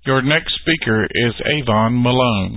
Your next speaker is Avon Malone.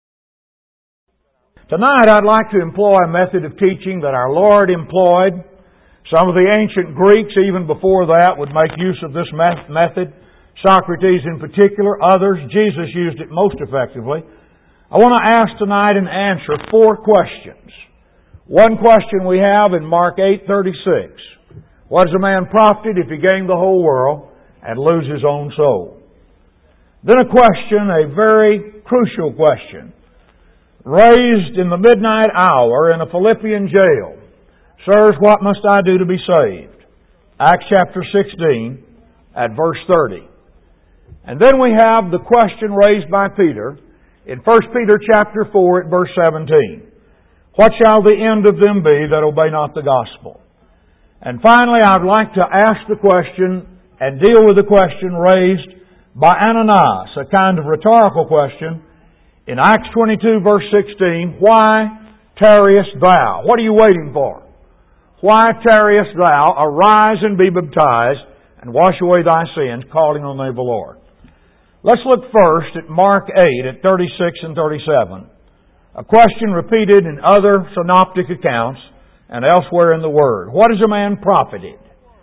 Tonight I'd like to employ a method of teaching that our Lord employed. Some of the ancient Greeks, even before that, would make use of this method. Socrates in particular, others. Jesus used it most effectively. I want to ask tonight and answer 4 questions. One question we have in Mark 8:36. What is a man profited if he gain the whole world and lose his own soul? Then a question, a very crucial question, raised in the midnight hour in a Philippian jail. Sirs, what must I do to be saved? Acts chapter 16 at verse 30. And then we have the question raised by Peter in 1 Peter chapter 4 at verse 17. What shall the end of them be that obey not the gospel? And finally, I'd like to ask the question and deal with the question raised by Ananias, a kind of rhetorical question, in Acts 22 verse 16, why tarriest thou? What are you waiting for? Why tarriest thou? Arise and be baptized and wash away thy sins, calling on the name of the Lord. Let's look first at Mark 8 at 36 and 37. A question repeated in other synoptic accounts and elsewhere in the Word. What is a man profited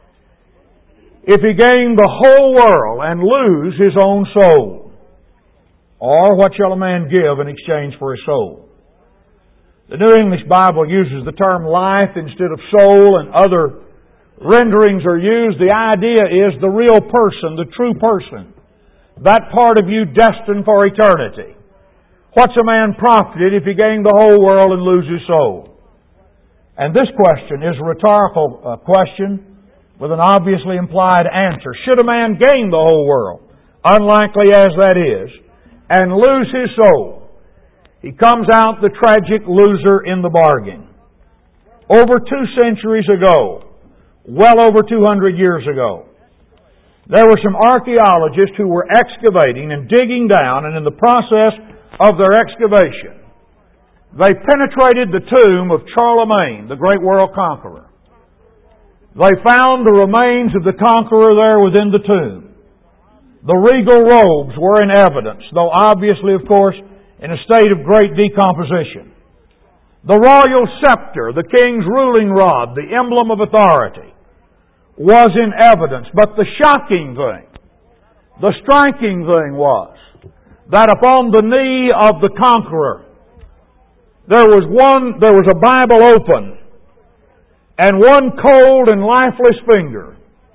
if he gain the whole world and lose his own soul? Or what shall a man give in exchange for his soul? The New English Bible uses the term life instead of soul, and other renderings are used. The idea is the real person, the true person. That part of you destined for eternity. What's a man profited if he gain the whole world and lose his soul? And this question is a rhetorical question with an obviously implied answer. Should a man gain the whole world, unlikely as that is, and lose his soul, he comes out the tragic loser in the bargain. Over 2 centuries ago, well over 200 years ago, there were some archaeologists who were excavating and digging down, and in the process of their excavation, they penetrated the tomb of Charlemagne, the great world conqueror. They found the remains of the conqueror there within the tomb. The regal robes were in evidence, though obviously, of course, in a state of great decomposition. The royal scepter, the king's ruling rod, the emblem of authority, was in evidence. But the shocking thing, the striking thing was that upon the knee of the conqueror, there was a Bible open, and one cold and lifeless finger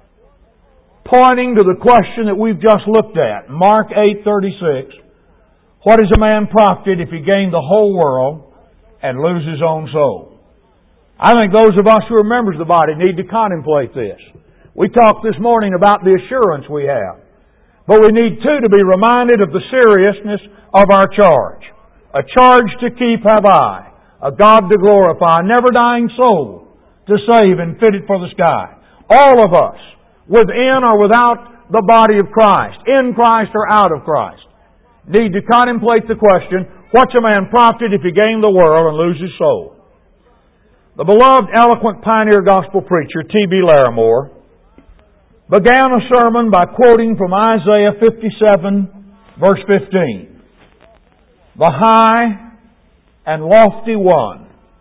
pointing to the question that we've just looked at. Mark 8:36. What is a man profited if he gain the whole world and lose his own soul? I think those of us who are members of the body need to contemplate this. We talked this morning about the assurance we have. But we need too to be reminded of the seriousness of our charge. A charge to keep have I, a God to glorify, a never-dying soul to save and fit it for the sky. All of us, within or without the body of Christ, in Christ or out of Christ, need to contemplate the question, what's a man profited if he gain the world and lose his soul? The beloved, eloquent pioneer gospel preacher, T.B. Larimore, began a sermon by quoting from Isaiah 57, verse 15. The high and lofty one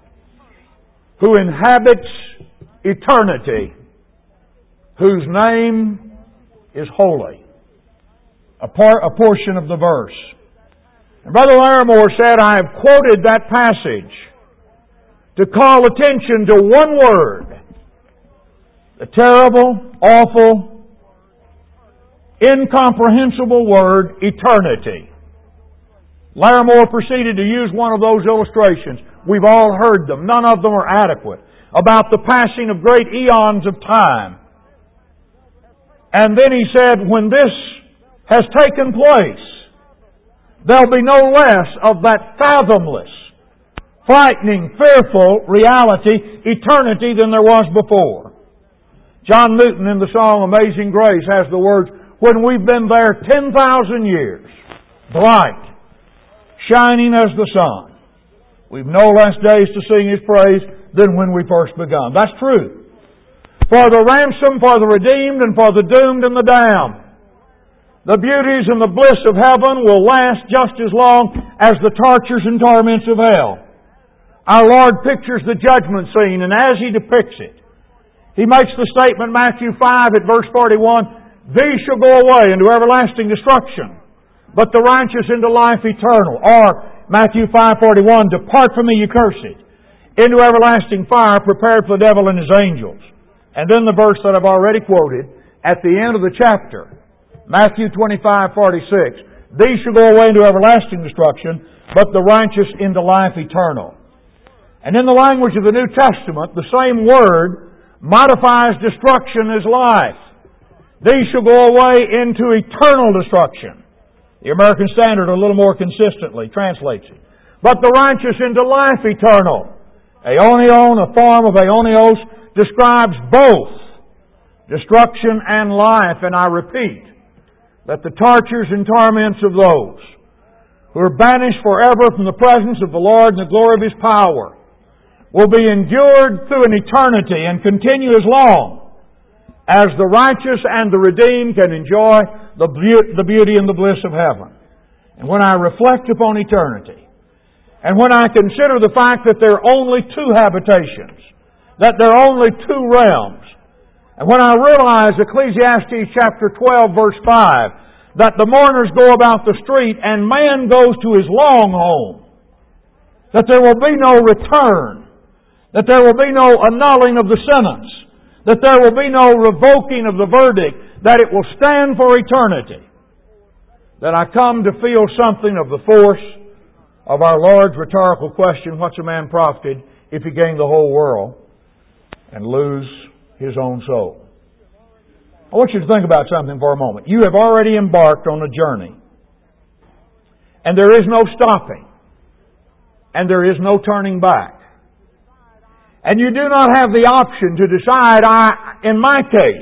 who inhabits eternity, whose name is holy. A portion of the verse. And Brother Larimore said, I have quoted that passage to call attention to one word. The terrible, awful, incomprehensible word, eternity. Larimore proceeded to use one of those illustrations. We've all heard them. None of them are adequate. About the passing of great eons of time. And then he said, when this has taken place, there'll be no less of that fathomless, frightening, fearful reality, eternity, than there was before. John Newton in the song Amazing Grace has the words, when we've been there 10,000 years, bright, shining as the sun, we've no less days to sing His praise than when we first begun. That's true. For the ransom, for the redeemed, and for the doomed and the damned, The beauties and the bliss of heaven will last just as long as the tortures and torments of hell. Our Lord pictures the judgment scene, and as He depicts it, He makes the statement, Matthew 5 at verse 41, "These shall go away into everlasting destruction, but the righteous into life eternal." Or Matthew 5:41, "Depart from me, you cursed, into everlasting fire prepared for the devil and his angels." And then the verse that I've already quoted at the end of the chapter, Matthew 25:46, "These shall go away into everlasting destruction, but the righteous into life eternal." And in the language of the New Testament, the same word modifies destruction as life. These shall go away into eternal destruction. The American Standard a little more consistently translates it. But the righteous into life eternal. Aionion, a form of aionios, describes both destruction and life. And I repeat that the tortures and torments of those who are banished forever from the presence of the Lord and the glory of His power will be endured through an eternity and continue as long as the righteous and the redeemed can enjoy the beauty and the bliss of heaven. And when I reflect upon eternity, and when I consider the fact that there are only two habitations, that there are only two realms, and when I realize Ecclesiastes chapter 12 verse 5, that the mourners go about the street and man goes to his long home, that there will be no return, that there will be no annulling of the sentence, that there will be no revoking of the verdict, that it will stand for eternity, that I come to feel something of the force of our Lord's rhetorical question, "What's a man profited if he gain the whole world and lose his own soul?" I want you to think about something for a moment. You have already embarked on a journey, and there is no stopping, and there is no turning back. And you do not have the option to decide, in my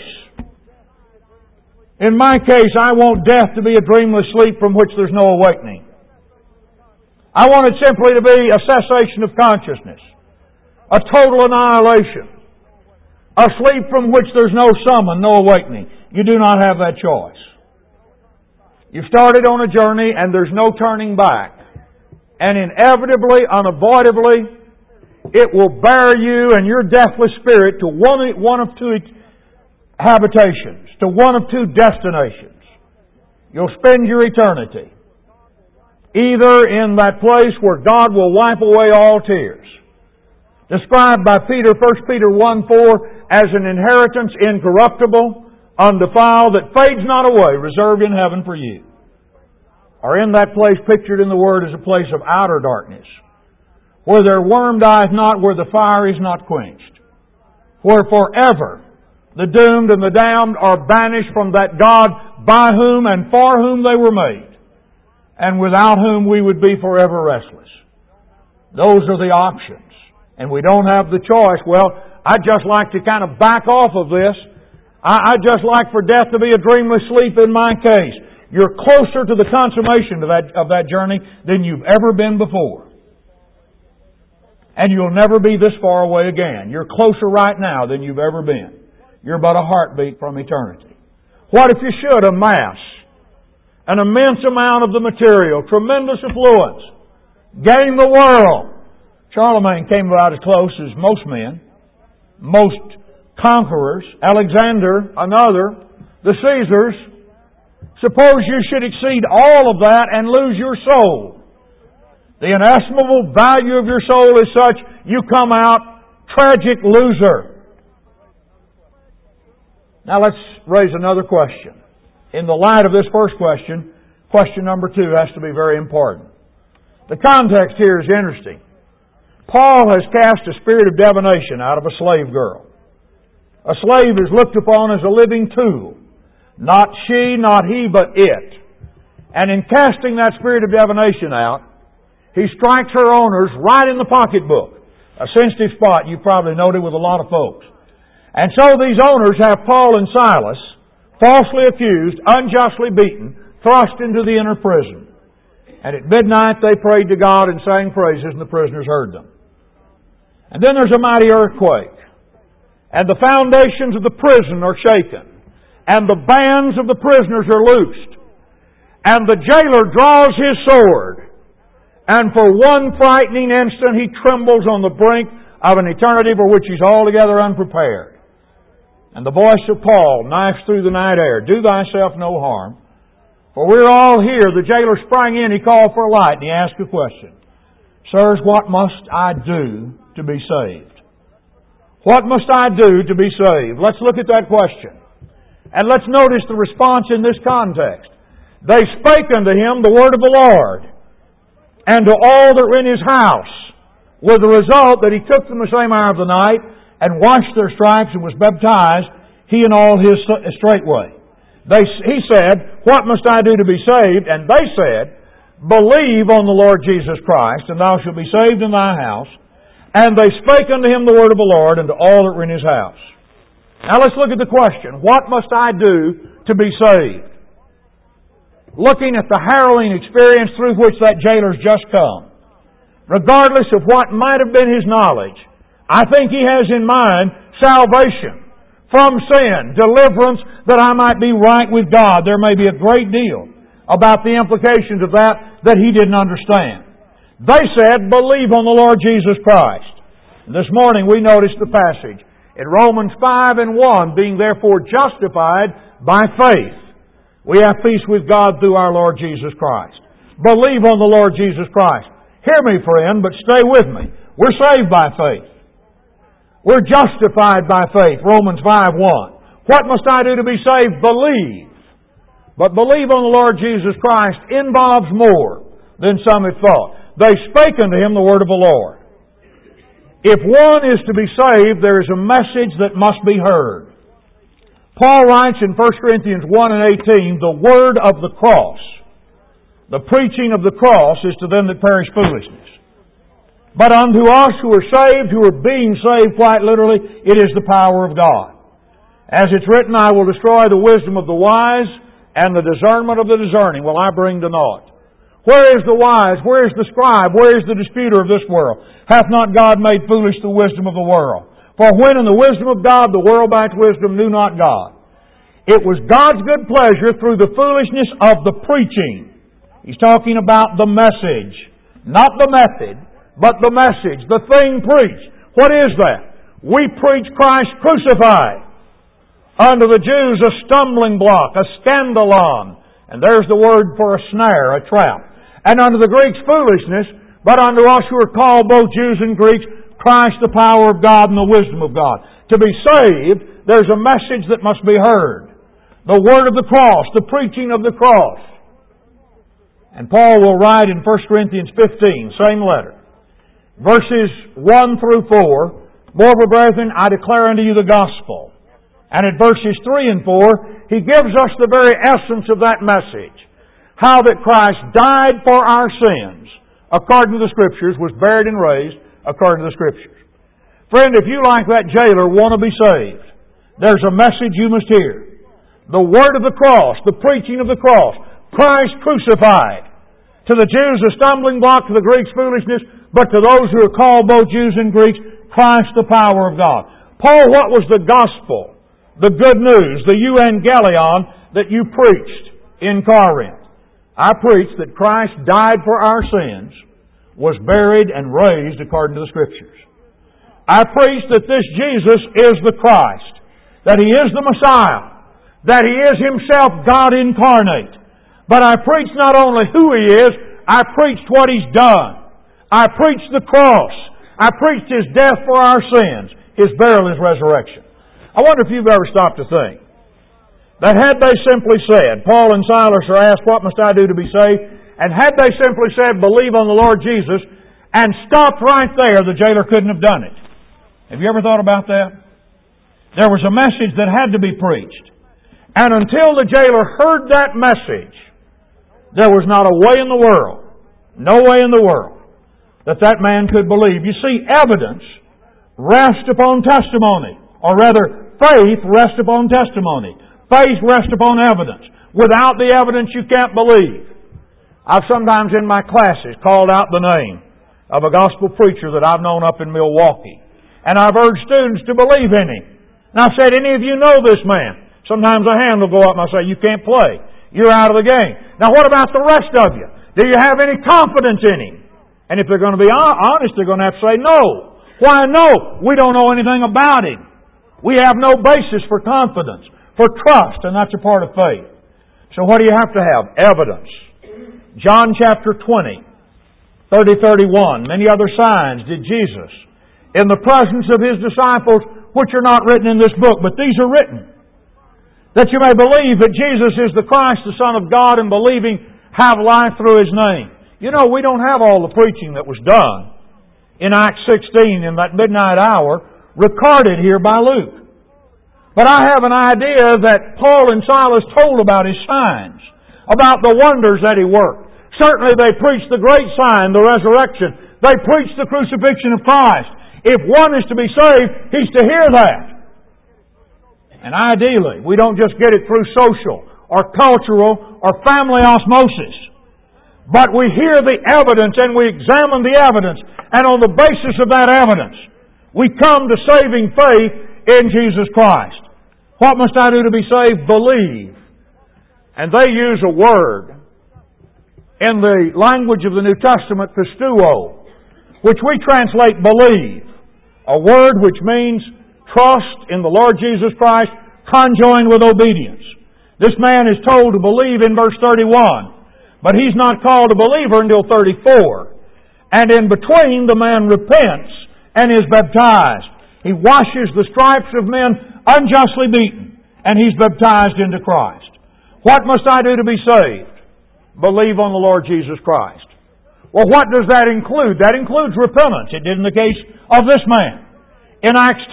case, I want death to be a dreamless sleep from which there's no awakening. I want it simply to be a cessation of consciousness, a total annihilation, a sleep from which there's no summon, no awakening. You do not have that choice. You've started on a journey and there's no turning back. And inevitably, unavoidably, it will bear you and your deathless spirit to one of two habitations, to one of two destinations. You'll spend your eternity either in that place where God will wipe away all tears, described by Peter, 1 Peter 1:4, as an inheritance incorruptible, undefiled, that fades not away, reserved in heaven for you. Or in that place pictured in the Word as a place of outer darkness, where their worm dieth not, where the fire is not quenched, where forever the doomed and the damned are banished from that God by whom and for whom they were made, and without whom we would be forever restless. Those are the options. And we don't have the choice. Well, I'd just like to kind of back off of this. I'd just like for death to be a dreamless sleep in my case. You're closer to the consummation of that journey than you've ever been before. And you'll never be this far away again. You're closer right now than you've ever been. You're but a heartbeat from eternity. What if you should amass an immense amount of the material, tremendous affluence, gain the world? Charlemagne came about as close as most men, most conquerors, Alexander, another, the Caesars. Suppose you should exceed all of that and lose your soul. The inestimable value of your soul is such, you come out tragic loser. Now let's raise another question. In the light of this first question, question number 2 has to be very important. The context here is interesting. Paul has cast a spirit of divination out of a slave girl. A slave is looked upon as a living tool. Not she, not he, but it. And in casting that spirit of divination out, he strikes her owners right in the pocketbook. A sensitive spot you probably noted with a lot of folks. And so these owners have Paul and Silas, falsely accused, unjustly beaten, thrust into the inner prison. And at midnight they prayed to God and sang praises, and the prisoners heard them. And then there's a mighty earthquake. And the foundations of the prison are shaken. And the bands of the prisoners are loosed. And the jailer draws his sword, and for one frightening instant he trembles on the brink of an eternity for which he's altogether unprepared. And the voice of Paul knifes through the night air, "Do thyself no harm, for we're all here." The jailer sprang in, he called for a light, and he asked a question. "Sirs, what must I do to be saved?" What must I do to be saved? Let's look at that question. And let's notice the response in this context. They spake unto him the word of the Lord, and to all that were in his house, with the result that he took them the same hour of the night, and washed their stripes, and was baptized, he and all his straightway. He said, "What must I do to be saved?" And they said, "Believe on the Lord Jesus Christ, and thou shalt be saved in thy house." And they spake unto him the word of the Lord, and to all that were in his house. Now let's look at the question. What must I do to be saved? Looking at the harrowing experience through which that jailer's just come, regardless of what might have been his knowledge, I think he has in mind salvation from sin, deliverance that I might be right with God. There may be a great deal about the implications of that he didn't understand. They said, "Believe on the Lord Jesus Christ." And this morning we noticed the passage in Romans 5:1, "Being therefore justified by faith, we have peace with God through our Lord Jesus Christ." Believe on the Lord Jesus Christ. Hear me, friend, but stay with me. We're saved by faith. We're justified by faith. Romans 5:1. What must I do to be saved? Believe. But believe on the Lord Jesus Christ involves more than some have thought. They spake unto him the word of the Lord. If one is to be saved, there is a message that must be heard. Paul writes in 1 Corinthians 1:18, "The word of the cross, the preaching of the cross, is to them that perish foolishness. But unto us who are saved, who are being saved quite literally, it is the power of God. As it's written, I will destroy the wisdom of the wise, and the discernment of the discerning will I bring to naught." Where is the wise? Where is the scribe? Where is the disputer of this world? Hath not God made foolish the wisdom of the world? For when in the wisdom of God the world by its wisdom knew not God. It was God's good pleasure through the foolishness of the preaching. He's talking about the message. Not the method, but the message. The thing preached. What is that? We preach Christ crucified. Unto the Jews a stumbling block, a scandalon. And there's the word for a snare, a trap. And unto the Greeks foolishness, but unto us who are called both Jews and Greeks, Christ the power of God and the wisdom of God. To be saved, there's a message that must be heard. The word of the cross, the preaching of the cross. And Paul will write in 1 Corinthians 15, same letter, verses 1 through 4, "Moreover, brethren, I declare unto you the gospel." And at verses 3 and 4, he gives us the very essence of that message. How that Christ died for our sins, according to the Scriptures, was buried and raised, according to the Scriptures. Friend, if you, like that jailer, want to be saved, there's a message you must hear. The word of the cross, the preaching of the cross, Christ crucified. To the Jews a stumbling block, to the Greeks foolishness, but to those who are called both Jews and Greeks, Christ the power of God. Paul, what was the gospel? The good news, the euangelion that you preached in Corinth. I preached that Christ died for our sins, was buried and raised according to the Scriptures. I preached that this Jesus is the Christ, that He is the Messiah, that He is Himself God incarnate. But I preached not only who He is, I preached what He's done. I preached the cross. I preached His death for our sins, His burial, His resurrection. I wonder if you've ever stopped to think that had they simply said, Paul and Silas are asked, "What must I do to be saved?" And had they simply said, "Believe on the Lord Jesus," and stopped right there, the jailer couldn't have done it. Have you ever thought about that? There was a message that had to be preached. And until the jailer heard that message, there was not a way in the world, no way in the world, that man could believe. You see, evidence rests upon testimony. Or rather, faith rests upon testimony. Faith rests upon evidence. Without the evidence, you can't believe. I've sometimes in my classes called out the name of a gospel preacher that I've known up in Milwaukee. And I've urged students to believe in him. And I've said, "Any of you know this man?" Sometimes a hand will go up and I'll say, "You can't play. You're out of the game." Now what about the rest of you? Do you have any confidence in Him? And if they're going to be honest, they're going to have to say no. Why no? We don't know anything about Him. We have no basis for confidence, for trust, and that's a part of faith. So what do you have to have? Evidence. John chapter 20, 30-31. Many other signs did Jesus in the presence of His disciples, which are not written in this book, but these are written, that you may believe that Jesus is the Christ, the Son of God, and believing have life through His name. You know, we don't have all the preaching that was done in Acts 16 in that midnight hour recorded here by Luke. But I have an idea that Paul and Silas told about His signs, about the wonders that He worked. Certainly they preached the great sign, the resurrection. They preached the crucifixion of Christ. If one is to be saved, he's to hear that. And ideally, we don't just get it through social or cultural or family osmosis. But we hear the evidence and we examine the evidence. And on the basis of that evidence, we come to saving faith in Jesus Christ. What must I do to be saved? Believe. And they use a word in the language of the New Testament, pisteuo, which we translate believe. A word which means trust in the Lord Jesus Christ conjoined with obedience. This man is told to believe in verse 31, but he's not called a believer until 34. And in between, the man repents and is baptized. He washes the stripes of men unjustly beaten, and he's baptized into Christ. What must I do to be saved? Believe on the Lord Jesus Christ. Well, what does that include? That includes repentance. It did in the case of this man. In Acts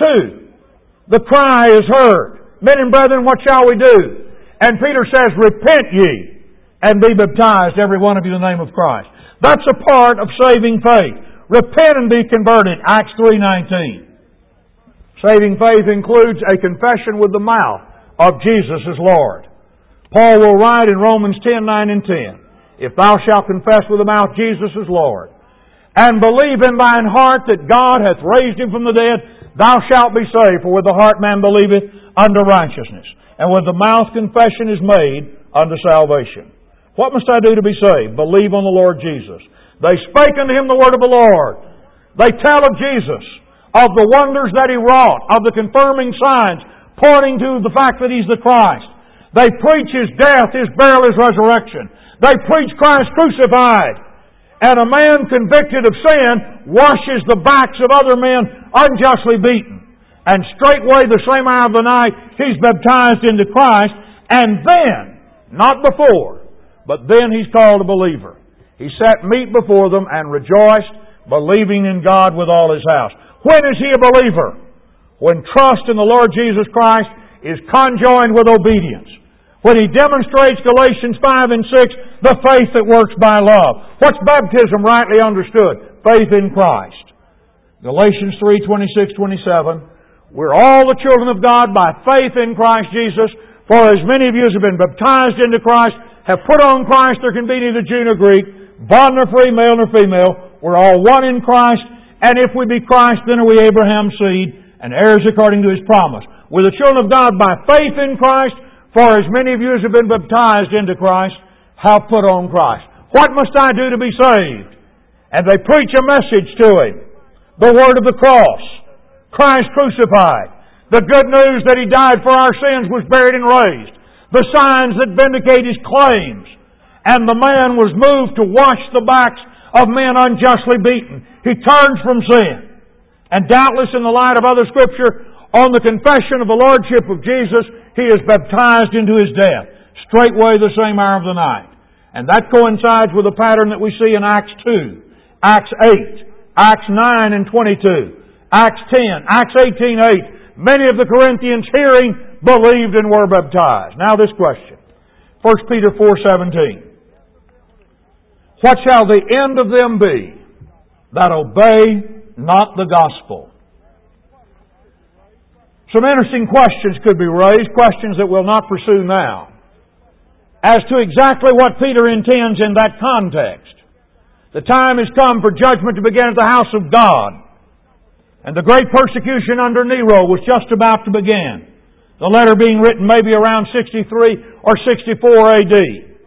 2, the cry is heard, "Men and brethren, what shall we do?" And Peter says, "Repent ye, and be baptized, every one of you, in the name of Christ." That's a part of saving faith. Repent and be converted, Acts 3:19. Saving faith includes a confession with the mouth of Jesus as Lord. Paul will write in Romans 10:9 and 10, "If thou shalt confess with the mouth Jesus is Lord, and believe in thine heart that God hath raised Him from the dead, thou shalt be saved. For with the heart man believeth unto righteousness, and with the mouth confession is made unto salvation." What must I do to be saved? Believe on the Lord Jesus. They spake unto him the word of the Lord. They tell of Jesus, of the wonders that He wrought, of the confirming signs pointing to the fact that He's the Christ. They preach His death, His burial, His resurrection. They preach Christ crucified. And a man convicted of sin washes the backs of other men unjustly beaten. And straightway, the same hour of the night, he's baptized into Christ. And then, not before, but then he's called a believer. He sat meat before them and rejoiced, believing in God with all his house. When is he a believer? When trust in the Lord Jesus Christ is conjoined with obedience. When he demonstrates Galatians 5 and 6, the faith that works by love. What's baptism rightly understood? Faith in Christ. Galatians 3, 26, 27. We're all the children of God by faith in Christ Jesus. For as many of you as have been baptized into Christ, have put on Christ, there can be neither Jew nor Greek, bond nor free, male nor female. We're all one in Christ. And if we be Christ, then are we Abraham's seed and heirs according to His promise. We're the children of God by faith in Christ. For as many of you as have been baptized into Christ, have put on Christ. What must I do to be saved? And they preach a message to him. The word of the cross. Christ crucified. The good news that He died for our sins, was buried and raised. The signs that vindicate His claims. And the man was moved to wash the backs of men unjustly beaten. He turns from sin. And doubtless in the light of other Scripture, on the confession of the Lordship of Jesus, he is baptized into His death. Straightway the same hour of the night. And that coincides with the pattern that we see in Acts 2, Acts 8, Acts 9 and 22, Acts 10, Acts 18:8. Many of the Corinthians hearing believed and were baptized. Now this question. 1 Peter 4:17. What shall the end of them be that obey not the gospel? Some interesting questions could be raised, questions that we'll not pursue now, as to exactly what Peter intends in that context. The time has come for judgment to begin at the house of God. And the great persecution under Nero was just about to begin. The letter being written maybe around 63 or 64 AD.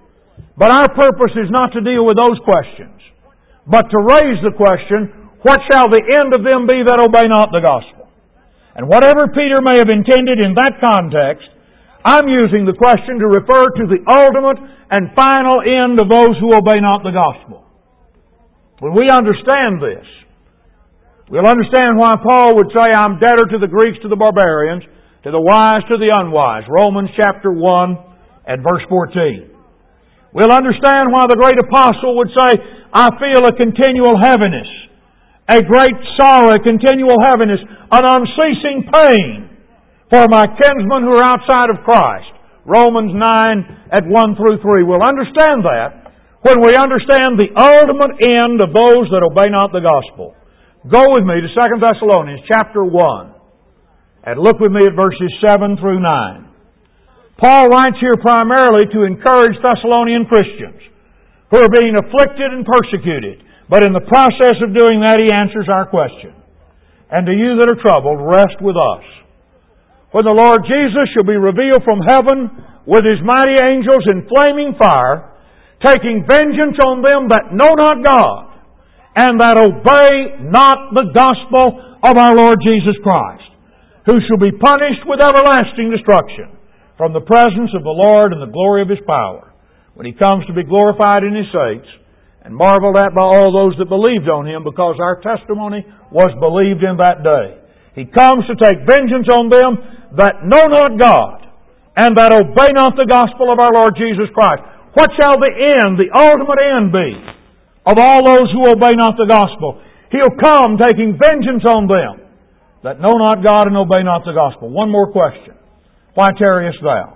But our purpose is not to deal with those questions, but to raise the question, what shall the end of them be that obey not the gospel? And whatever Peter may have intended in that context, I'm using the question to refer to the ultimate and final end of those who obey not the gospel. When we understand this, we'll understand why Paul would say, I'm debtor to the Greeks, to the barbarians, to the wise, to the unwise. Romans chapter 1 and verse 14. We'll understand why the great apostle would say, I feel a continual heaviness, a great sorrow, a continual heaviness, an unceasing pain for my kinsmen who are outside of Christ. Romans 9 at 1 through 3. We'll understand that when we understand the ultimate end of those that obey not the gospel. Go with me to 2 Thessalonians chapter 1 and look with me at verses 7 through 9. Paul writes here primarily to encourage Thessalonian Christians who are being afflicted and persecuted. But in the process of doing that, he answers our question. And to you that are troubled, rest with us. When the Lord Jesus shall be revealed from heaven with His mighty angels in flaming fire, taking vengeance on them that know not God, and that obey not the gospel of our Lord Jesus Christ, who shall be punished with everlasting destruction from the presence of the Lord and the glory of His power, when He comes to be glorified in His saints, and marveled at by all those that believed on Him, because our testimony was believed in that day. He comes to take vengeance on them that know not God, and that obey not the gospel of our Lord Jesus Christ. What shall the end, the ultimate end be of all those who obey not the gospel? He'll come taking vengeance on them that know not God and obey not the gospel. One more question. Why tarriest thou?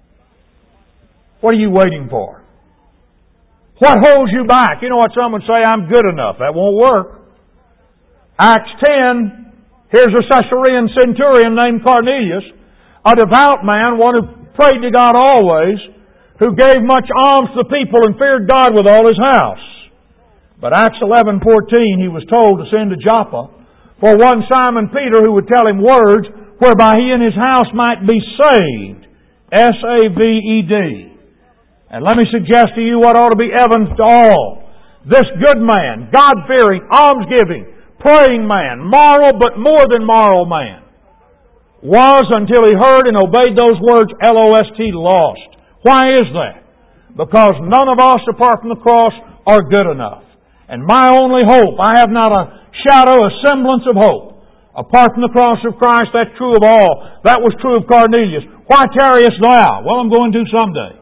What are you waiting for? What holds you back? You know what some would say, I'm good enough. That won't work. Acts 10, here's a Caesarean centurion named Cornelius, a devout man, one who prayed to God always, who gave much alms to the people and feared God with all his house. But Acts 11:14, he was told to send to Joppa for one Simon Peter who would tell him words whereby he and his house might be saved. S-A-V-E-D. And let me suggest to you what ought to be evident to all. This good man, God-fearing, almsgiving, praying man, moral but more than moral man, was until he heard and obeyed those words, L-O-S-T, lost. Why is that? Because none of us apart from the cross are good enough. And my only hope, I have not a shadow, a semblance of hope. Apart from the cross of Christ, that's true of all. That was true of Cornelius. Why tarriest thou? Well, I'm going to someday.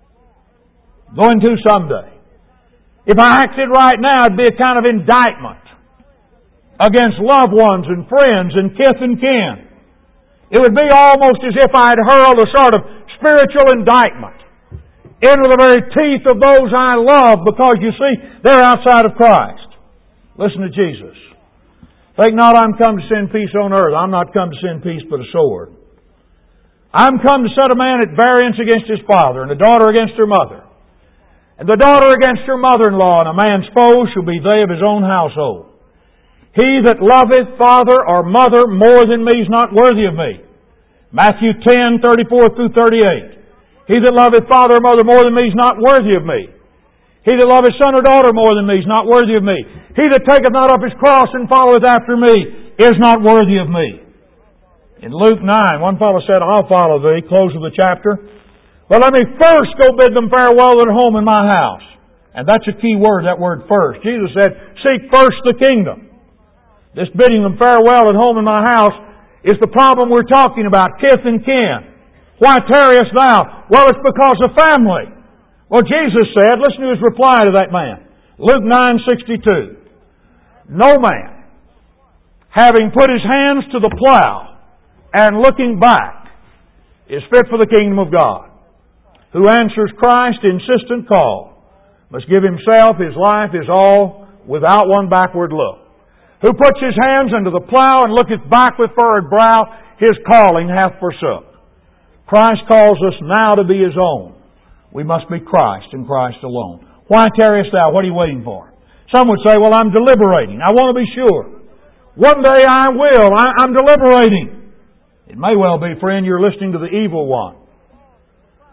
Going to someday. If I acted right now, it'd be a kind of indictment against loved ones and friends and kith and kin. It would be almost as if I had hurled a sort of spiritual indictment into the very teeth of those I love, because, you see, they're outside of Christ. Listen to Jesus. Think not I'm come to send peace on earth. I'm not come to send peace but a sword. I'm come to set a man at variance against his father, and a daughter against her mother, and the daughter against her mother-in-law, and a man's foes shall be they of his own household. He that loveth father or mother more than me is not worthy of me. Matthew 10:34 through 38. He that loveth father or mother more than me is not worthy of me. He that loveth son or daughter more than me is not worthy of me. He that taketh not up his cross and followeth after me is not worthy of me. In Luke 9, one fellow said, I'll follow thee, close of the chapter. But let me first go bid them farewell that are home in my house. And that's a key word, that word first. Jesus said, seek first the kingdom. This bidding them farewell at home in my house is the problem we're talking about, kith and kin. Why tarriest thou? Well, it's because of family. Well, Jesus said, listen to His reply to that man. Luke 9:62. No man, having put his hands to the plow and looking back, is fit for the kingdom of God. Who answers Christ's insistent call must give himself, his life, his all, without one backward look. Who puts his hands unto the plow and looketh back with furrowed brow, his calling hath forsook. Christ calls us now to be His own. We must be Christ and Christ alone. Why tarriest thou? What are you waiting for? Some would say, well, I'm deliberating. I want to be sure. One day I will. I'm deliberating. It may well be, friend, you're listening to the evil one,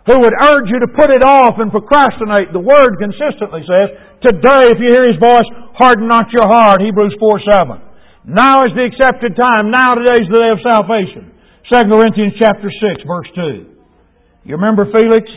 who would urge you to put it off and procrastinate. The Word consistently says, today, if you hear His voice, harden not your heart. Hebrews 4:7. Now is the accepted time. Now today is the day of salvation. 2 Corinthians chapter 6, verse 2. You remember Felix,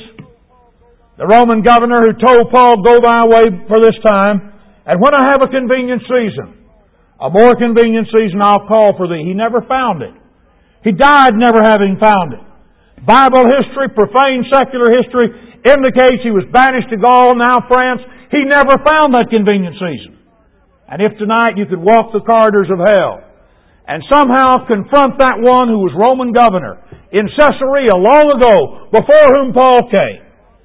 the Roman governor who told Paul, go thy way for this time, and when I have a convenient season, a more convenient season, I'll call for thee. He never found it. He died never having found it. Bible history, profane secular history, indicates he was banished to Gaul, now France. He never found that convenient season. And if tonight you could walk the corridors of hell and somehow confront that one who was Roman governor in Caesarea long ago, before whom Paul came,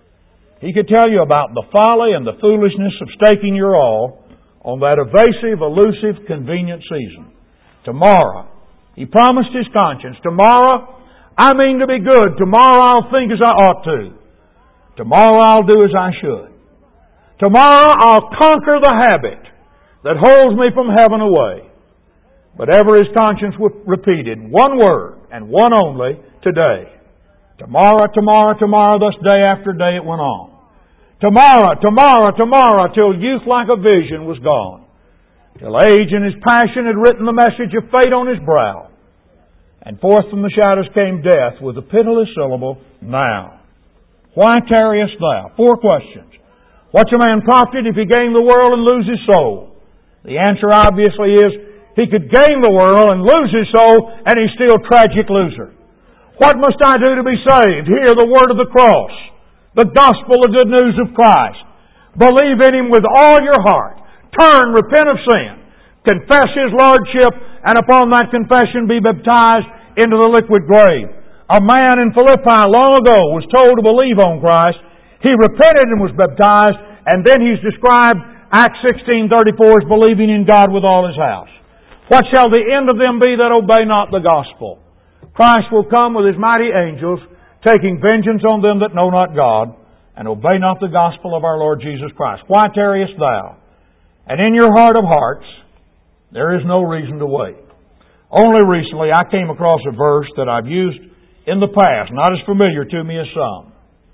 he could tell you about the folly and the foolishness of staking your all on that evasive, elusive, convenient season. Tomorrow, he promised his conscience, tomorrow I mean to be good. Tomorrow I'll think as I ought to. Tomorrow I'll do as I should. Tomorrow I'll conquer the habit that holds me from heaven away. But ever his conscience repeated one word and one only, today. Tomorrow, tomorrow, tomorrow, thus day after day it went on. Tomorrow, tomorrow, tomorrow, till youth like a vision was gone. Till age in his passion had written the message of fate on his brow. And forth from the shadows came death with the pitiless syllable, now. Why tarriest thou? 4 questions. What's a man profited if he gain the world and lose his soul? The answer obviously is, he could gain the world and lose his soul, and he's still a tragic loser. What must I do to be saved? Hear the word of the cross, the gospel, the good news of Christ. Believe in Him with all your heart. Turn, repent of sin. Confess His Lordship, and upon that confession be baptized into the liquid grave. A man in Philippi long ago was told to believe on Christ. He repented and was baptized, and then he's described, Acts 16:34, as believing in God with all his house. What shall the end of them be that obey not the gospel? Christ will come with His mighty angels, taking vengeance on them that know not God, and obey not the gospel of our Lord Jesus Christ. Why tarriest thou? And in your heart of hearts, there is no reason to wait. Only recently I came across a verse that I've used in the past, not as familiar to me as some.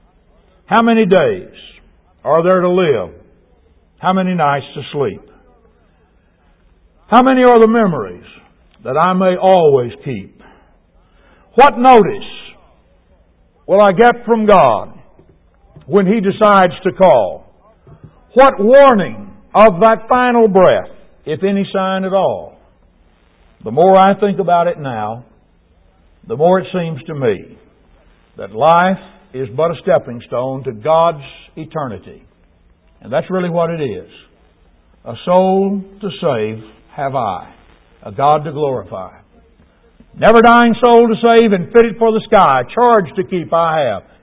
How many days are there to live? How many nights to sleep? How many are the memories that I may always keep? What notice will I get from God when He decides to call? What warning of that final breath, if any sign at all? The more I think about it now, the more it seems to me that life is but a stepping stone to God's eternity. And that's really what it is. A soul to save have I, a God to glorify. Never dying soul to save and fitted for the sky, charge to keep I have.